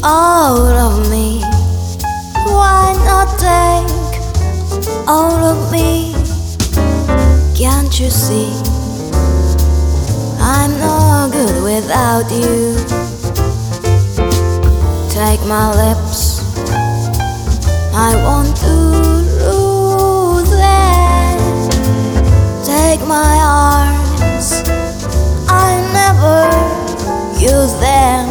all of me. Why not take all of me? Can't you see? I'm no good without you. Take my lips, I want to lose them. Take my arms, I never use them.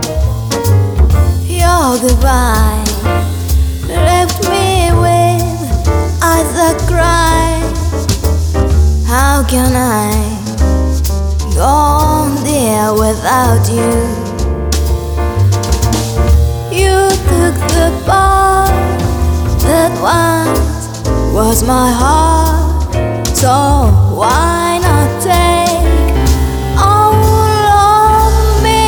Your goodbye left me with eyes that cry. How can I go on, dear, without you? You took the part that once was my heart, so why not take all of me?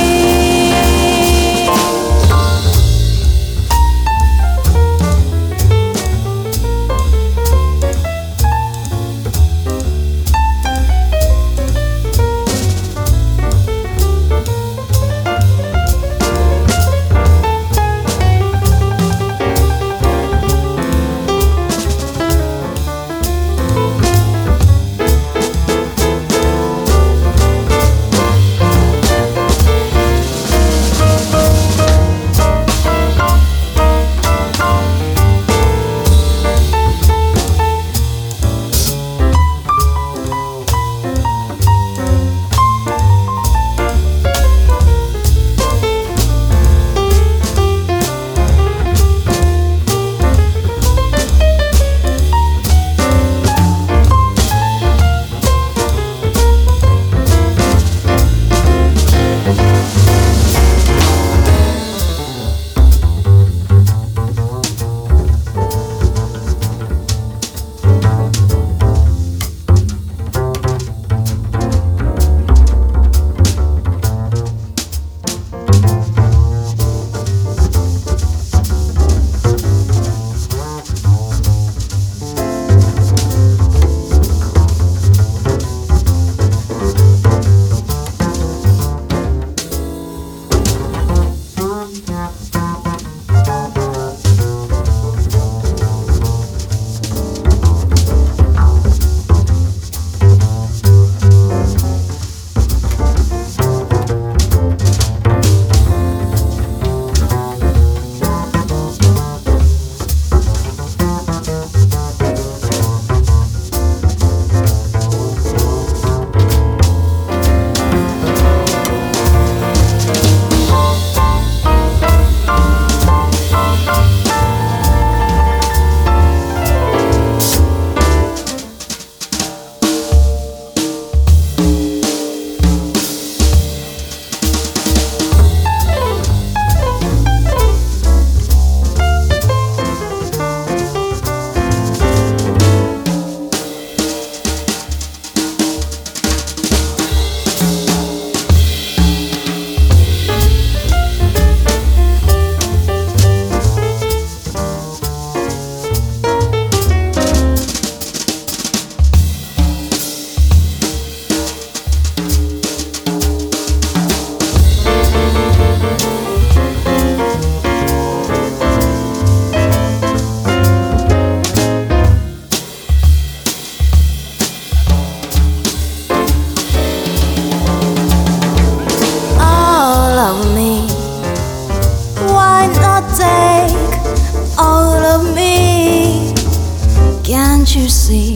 Can't you see?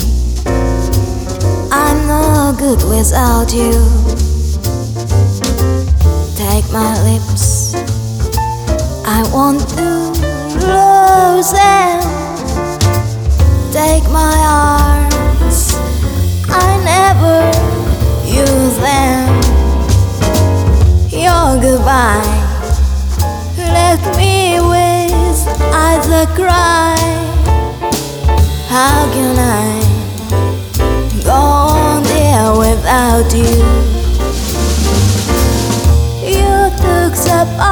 I'm no good without you. Take my lips, I want to lose them. Take my arms, I never use them. Your goodbye left me with eyes that cry. How can I go on there without you? You took up